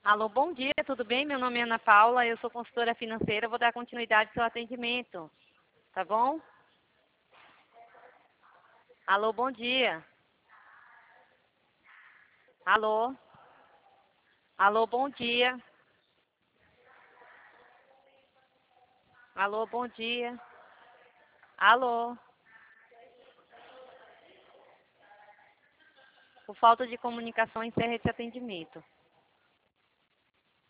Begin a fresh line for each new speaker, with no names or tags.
Alô, bom dia, tudo bem? Meu nome é Ana Paula, eu sou consultora financeira, vou dar continuidade ao seu atendimento, tá bom? Alô, bom dia. Alô? Alô, bom dia. Alô, bom dia. Alô? Por falta de comunicação, encerra esse atendimento.